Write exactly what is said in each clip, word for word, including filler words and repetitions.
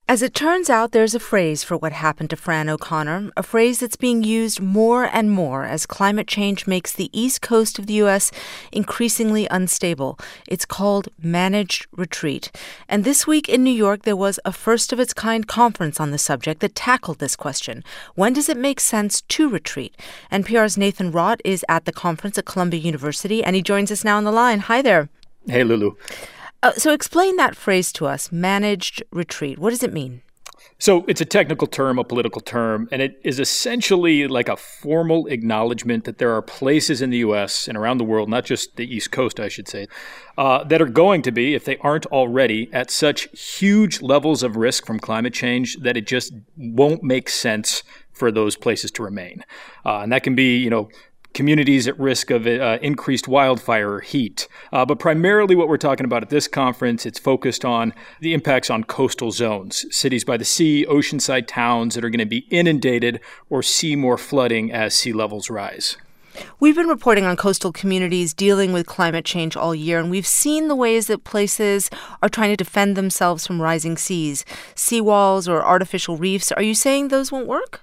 As it turns out, there's a phrase for what happened to Fran O'Connor, a phrase that's being used more and more as climate change makes the east coast of the U S increasingly unstable. It's called managed retreat. And this week in New York, there was a first-of-its-kind conference on the subject that tackled this question. When does it make sense to retreat? N P R's Nathan Rott is at the conference at Columbia University, and he joins us now on the line. Hi there. Hey, Lulu. Uh, so explain that phrase to us, managed retreat. What does it mean? So it's a technical term, a political term, and it is essentially like a formal acknowledgement that there are places in the U S and around the world, not just the East Coast, I should say, uh, that are going to be, if they aren't already, at such huge levels of risk from climate change that it just won't make sense for those places to remain. Uh, and that can be, you know, communities at risk of uh, increased wildfire or heat. Uh, but primarily what we're talking about at this conference, it's focused on the impacts on coastal zones, cities by the sea, oceanside towns that are going to be inundated or see more flooding as sea levels rise. We've been reporting on coastal communities dealing with climate change all year, and we've seen the ways that places are trying to defend themselves from rising seas, seawalls or artificial reefs. Are you saying those won't work?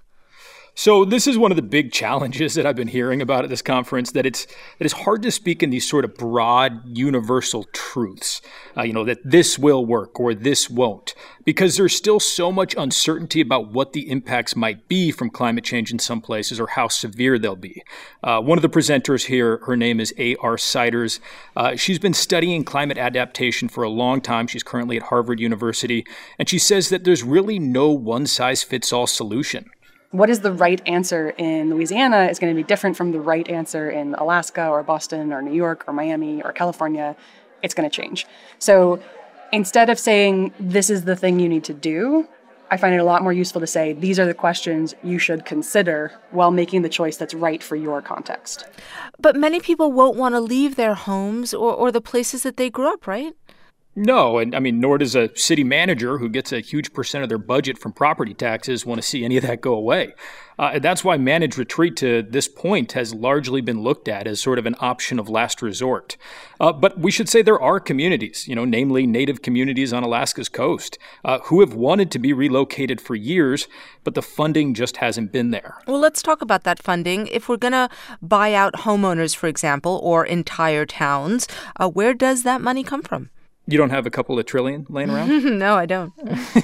So this is one of the big challenges that I've been hearing about at this conference, that it's that it's hard to speak in these sort of broad, universal truths, uh, you know, that this will work or this won't, because there's still so much uncertainty about what the impacts might be from climate change in some places or how severe they'll be. Uh, one of the presenters here, her name is A R Siders. Uh, she's been studying climate adaptation for a long time. She's currently at Harvard University, and she says that there's really no one-size-fits-all solution. What is the right answer in Louisiana is going to be different from the right answer in Alaska or Boston or New York or Miami or California. It's going to change. So instead of saying this is the thing you need to do, I find it a lot more useful to say these are the questions you should consider while making the choice that's right for your context. But many people won't want to leave their homes or, or the places that they grew up, right? No, and I mean, nor does a city manager who gets a huge percent of their budget from property taxes want to see any of that go away. Uh, and that's why managed retreat to this point has largely been looked at as sort of an option of last resort. Uh, but we should say there are communities, you know, namely native communities on Alaska's coast, uh, who have wanted to be relocated for years, but the funding just hasn't been there. Well, let's talk about that funding. If we're going to buy out homeowners, for example, or entire towns, uh, where does that money come from? You don't have a couple of trillion laying around? No, I don't.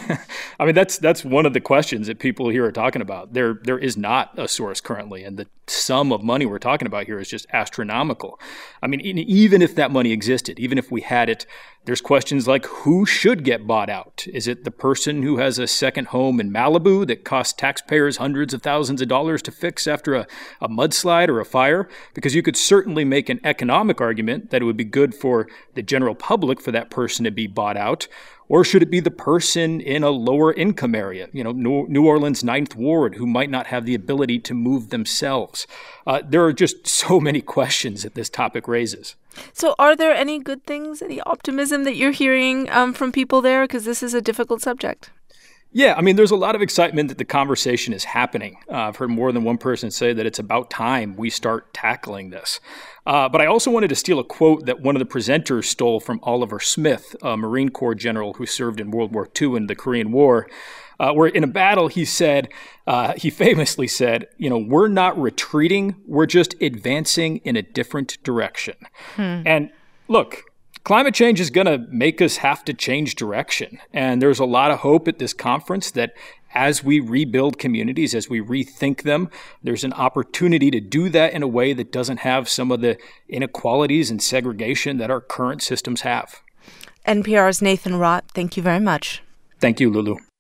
I mean, that's that's one of the questions that people here are talking about. There there is not a source currently, and the sum of money we're talking about here is just astronomical. I mean, even if that money existed, even if we had it, there's questions like who should get bought out? Is it the person who has a second home in Malibu that costs taxpayers hundreds of thousands of dollars to fix after a, a mudslide or a fire? Because you could certainly make an economic argument that it would be good for the general public for that person to be bought out. Or should it be the person in a lower income area, you know, New Orleans Ninth Ward, who might not have the ability to move themselves? Uh, there are just so many questions that this topic raises. So are there any good things, any optimism that you're hearing um, from people there? Because this is a difficult subject. Yeah, I mean, there's a lot of excitement that the conversation is happening. Uh, I've heard more than one person say that it's about time we start tackling this. Uh, but I also wanted to steal a quote that one of the presenters stole from Oliver Smith, a Marine Corps general who served in World War Two in the Korean War, uh, where in a battle he said, uh, he famously said, you know, we're not retreating, we're just advancing in a different direction. Hmm. And look, climate change is going to make us have to change direction. And there's a lot of hope at this conference that as we rebuild communities, as we rethink them, there's an opportunity to do that in a way that doesn't have some of the inequalities and segregation that our current systems have. N P R's Nathan Rott, thank you very much. Thank you, Lulu.